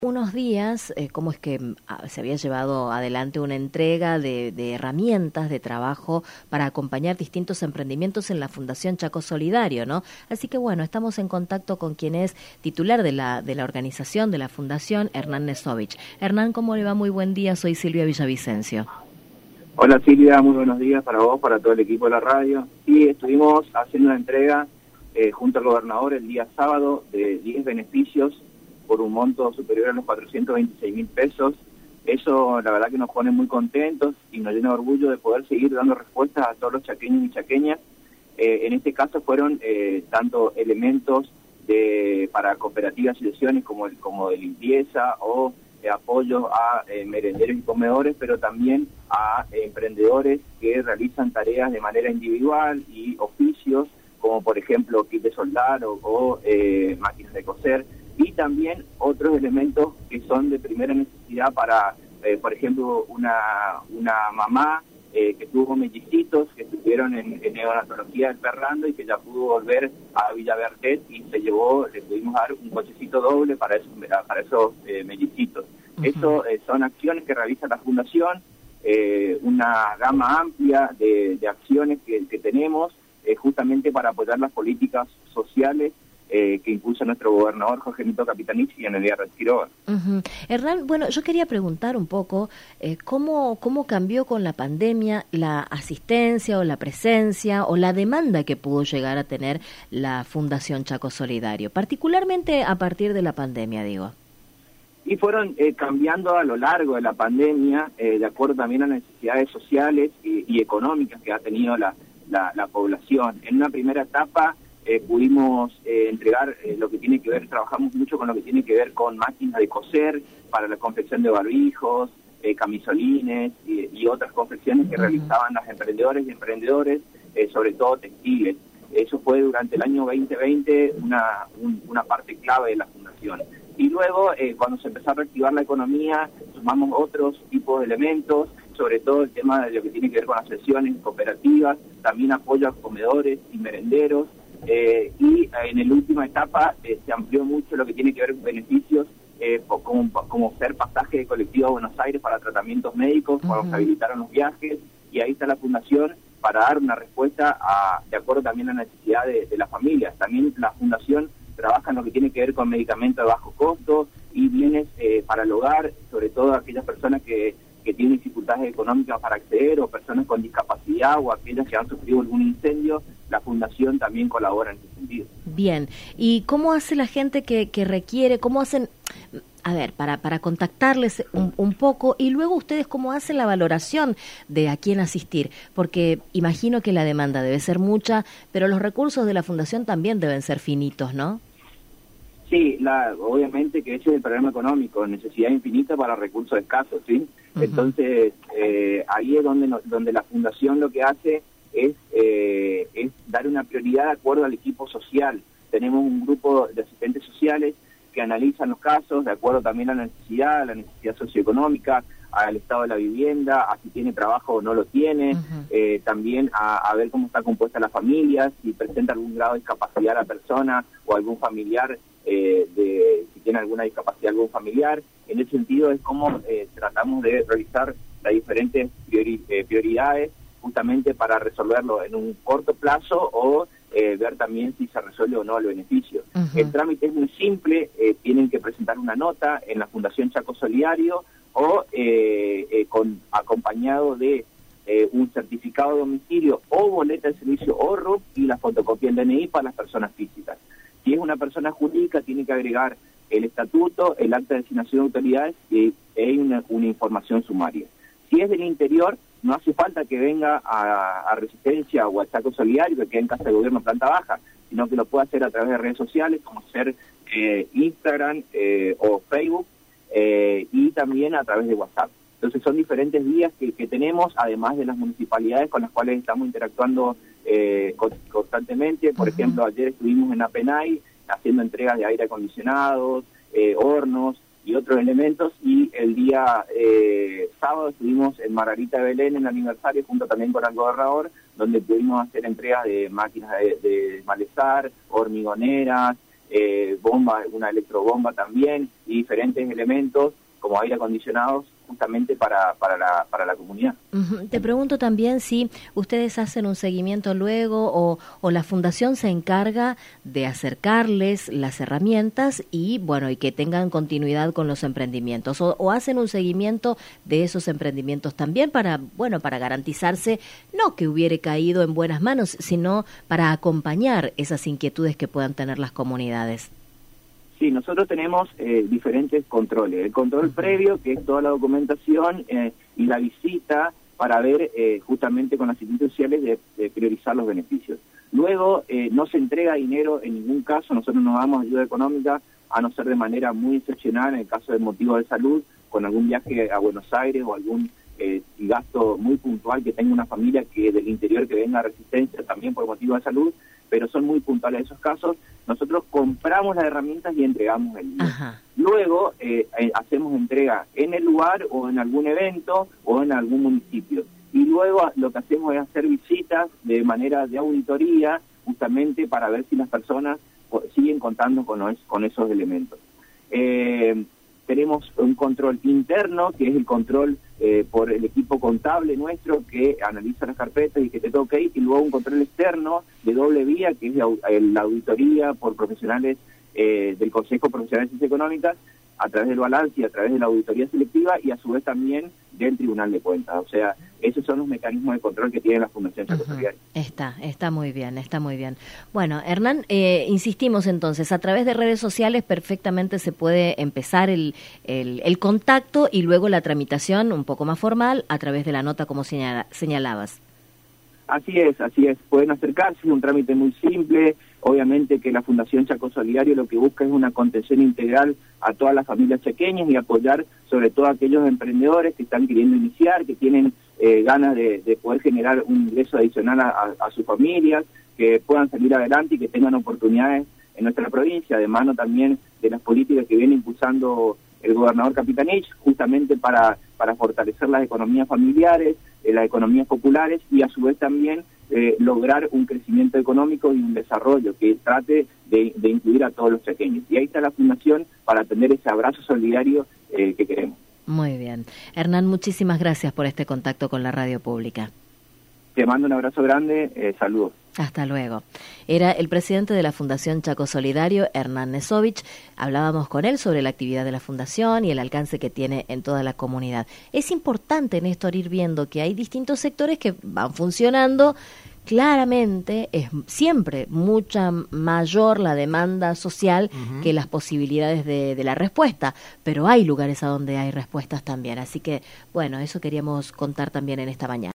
Unos días, cómo es que se había llevado adelante una entrega de herramientas de trabajo para acompañar distintos emprendimientos en la Fundación Chaco Solidario, ¿no? Así que bueno, estamos en contacto con quien es titular de la organización, de la Fundación, Hernán Nesovich. Hernán, ¿cómo le va? Muy buen día, soy Silvia Villavicencio. Hola Silvia, muy buenos días para vos, para todo el equipo de la radio. Sí, estuvimos haciendo una entrega junto al gobernador el día sábado de 10 beneficios por un monto superior a los 426.000 pesos. Eso la verdad que nos pone muy contentos y nos llena de orgullo de poder seguir dando respuestas a todos los chaqueños y chaqueñas. En este caso fueron tanto elementos para cooperativas y asociaciones como de limpieza o apoyos a merenderos y comedores, pero también a emprendedores que realizan tareas de manera individual y oficios, como por ejemplo kit de soldar o máquinas de coser, y también otros elementos que son de primera necesidad para, por ejemplo, una mamá que tuvo mellicitos que estuvieron en neonatología del Ferrando y que ya pudo volver a Villa Bertet y le pudimos dar un cochecito doble para esos mellicitos. Uh-huh. Eso son acciones que realiza la Fundación, una gama amplia de acciones que tenemos justamente para apoyar las políticas sociales que impulsa nuestro gobernador Jorge Nito Capitanich y en el día de Quiroga. Uh-huh. Hernán, bueno, yo quería preguntar un poco cómo cambió con la pandemia la asistencia o la presencia o la demanda que pudo llegar a tener la Fundación Chaco Solidario, particularmente a partir de la pandemia, digo. Y fueron cambiando a lo largo de la pandemia, de acuerdo también a las necesidades sociales y económicas que ha tenido la población. En una primera etapa pudimos entregar lo que tiene que ver, trabajamos mucho con lo que tiene que ver con máquinas de coser para la confección de barbijos, camisolines y otras confecciones que realizaban las emprendedoras y emprendedores, sobre todo textiles. Eso fue durante el año 2020 una parte clave de la fundación. Y luego, cuando se empezó a reactivar la economía, sumamos otros tipos de elementos, sobre todo el tema de lo que tiene que ver con las sesiones cooperativas, también apoyo a comedores y merenderos, y en la última etapa se amplió mucho lo que tiene que ver con beneficios, como ser pasaje de colectivo a Buenos Aires para tratamientos médicos, cuando se habilitaron los viajes, y ahí está la Fundación para dar una respuesta de acuerdo también a la necesidad de las familias. También la Fundación trabaja en lo que tiene que ver con medicamentos de bajo costo y bienes para el hogar, sobre todo aquellas personas que tienen dificultades económicas para acceder, o personas con discapacidad, o aquellas que han sufrido algún incendio. La Fundación también colabora en ese sentido. Bien, ¿y cómo hace la gente que requiere, cómo hacen, a ver, para contactarles un poco, y luego ustedes cómo hacen la valoración de a quién asistir? Porque imagino que la demanda debe ser mucha, pero los recursos de la Fundación también deben ser finitos, ¿no? Sí, obviamente que ese es el problema económico, necesidad infinita para recursos escasos, ¿sí? Uh-huh. Entonces, ahí es donde la Fundación lo que hace es dar una prioridad de acuerdo al equipo social. Tenemos un grupo de asistentes sociales que analizan los casos de acuerdo también a la necesidad socioeconómica, al estado de la vivienda, a si tiene trabajo o no lo tiene, uh-huh. También a ver cómo está compuesta la familia, si presenta algún grado de discapacidad la persona o algún familiar, si tiene alguna discapacidad algún familiar. En ese sentido es como tratamos de realizar las diferentes prioridades justamente para resolverlo en un corto plazo o ver también si se resuelve o no el beneficio. Uh-huh. El trámite es muy simple, tienen que presentar una nota en la Fundación Chaco Solidario o acompañado de un certificado de domicilio o boleta de servicio o RUP y la fotocopia del DNI para las personas físicas. Si es una persona jurídica, tiene que agregar el estatuto, el acta de designación de autoridades y una información sumaria. Si es del interior, no hace falta que venga a Resistencia o a Chaco Solidario, que quede en Casa de Gobierno planta baja, sino que lo puede hacer a través de redes sociales, como ser Instagram o Facebook, y también a través de WhatsApp. Entonces son diferentes vías que tenemos, además de las municipalidades con las cuales estamos interactuando constantemente. Por ejemplo, ayer estuvimos en Apenay haciendo entregas de aire acondicionados, hornos y otros elementos, y el día sábado estuvimos en Margarita de Belén en el aniversario junto también con el gobernador, donde pudimos hacer entregas de máquinas de desmalezar, hormigoneras, bomba, una electrobomba también, y diferentes elementos como aire acondicionados justamente para la comunidad. Te pregunto también si ustedes hacen un seguimiento luego o la fundación se encarga de acercarles las herramientas y bueno, y que tengan continuidad con los emprendimientos o hacen un seguimiento de esos emprendimientos también para garantizarse no que hubiere caído en buenas manos, sino para acompañar esas inquietudes que puedan tener las comunidades. Sí, nosotros tenemos diferentes controles. El control previo, que es toda la documentación y la visita para ver justamente con las instituciones de priorizar los beneficios. Luego, no se entrega dinero en ningún caso, nosotros no damos ayuda económica, a no ser de manera muy excepcional, en el caso de motivo de salud, con algún viaje a Buenos Aires o algún gasto muy puntual que tenga una familia que del interior que venga a Resistencia también por motivo de salud, pero son muy puntuales esos casos. Nosotros compramos las herramientas y entregamos el dinero. Luego hacemos entrega en el lugar o en algún evento o en algún municipio. Y luego lo que hacemos es hacer visitas de manera de auditoría, justamente para ver si las personas siguen contando con esos elementos. Tenemos un control interno, que es el control por el equipo contable nuestro, que analiza las carpetas y que te toca ir, y luego un control externo de doble vía, que es la auditoría por profesionales del Consejo Profesional de Ciencias Económicas, a través del balance y a través de la auditoría selectiva, y a su vez también del Tribunal de Cuentas. O sea, esos son los mecanismos de control que tiene la Fundación Chaco Solidario. Está muy bien, está muy bien. Bueno, Hernán, insistimos entonces, a través de redes sociales perfectamente se puede empezar el contacto y luego la tramitación un poco más formal a través de la nota como señalabas. Así es. Pueden acercarse, es un trámite muy simple. Obviamente que la Fundación Chaco Solidario lo que busca es una contención integral a todas las familias chaqueñas y apoyar sobre todo a aquellos emprendedores que están queriendo iniciar, que tienen ganas de poder generar un ingreso adicional a sus familias, que puedan salir adelante y que tengan oportunidades en nuestra provincia, de mano también de las políticas que viene impulsando el gobernador Capitanich, justamente para fortalecer las economías familiares, las economías populares y a su vez también lograr un crecimiento económico y un desarrollo que trate de incluir a todos los chaqueños. Y ahí está la Fundación para tener ese abrazo solidario que queremos. Muy bien. Hernán, muchísimas gracias por este contacto con la radio pública. Te mando un abrazo grande, saludos. Hasta luego. Era el presidente de la Fundación Chaco Solidario, Hernán Nesovich. Hablábamos con él sobre la actividad de la Fundación y el alcance que tiene en toda la comunidad. Es importante, Néstor, ir viendo que hay distintos sectores que van funcionando. Claramente es siempre mucha mayor la demanda social que las posibilidades de la respuesta, pero hay lugares a donde hay respuestas también. Así que, bueno, eso queríamos contar también en esta mañana.